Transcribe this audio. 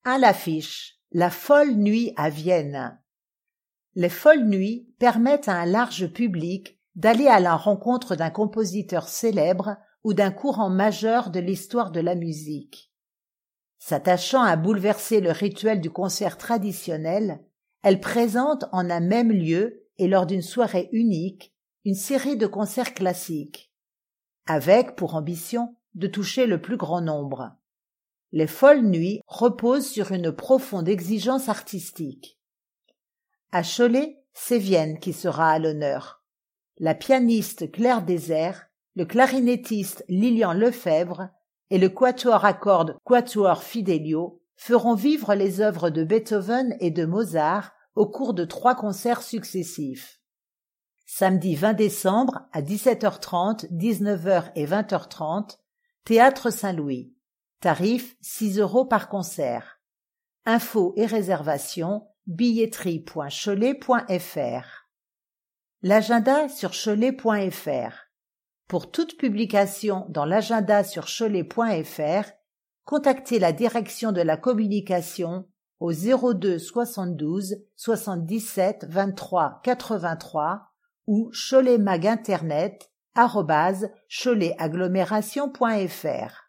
À l'affiche, la Folle Nuit à Vienne. Les Folles Nuits permettent à un large public d'aller à la rencontre d'un compositeur célèbre ou d'un courant majeur de l'histoire de la musique. S'attachant à bouleverser le rituel du concert traditionnel, elle présente en un même lieu et lors d'une soirée unique une série de concerts classiques, avec pour ambition de toucher le plus grand nombre. Les Folles Nuits reposent sur une profonde exigence artistique. À Cholet, c'est Vienne qui sera à l'honneur. La pianiste Claire Désert, le clarinettiste Lilian Lefebvre et le quatuor à cordes Quatuor Fidelio feront vivre les œuvres de Beethoven et de Mozart au cours de 3 concerts successifs. Samedi 20 décembre à 17h30, 19h et 20h30, Théâtre Saint-Louis. Tarif 6 € par concert. Infos et réservations billetterie.cholet.fr. L'agenda sur cholet.fr. Pour toute publication dans l'agenda sur cholet.fr, contactez la direction de la communication au 02 72 77 23 83 ou choletmaginternet@choletagglomération.fr.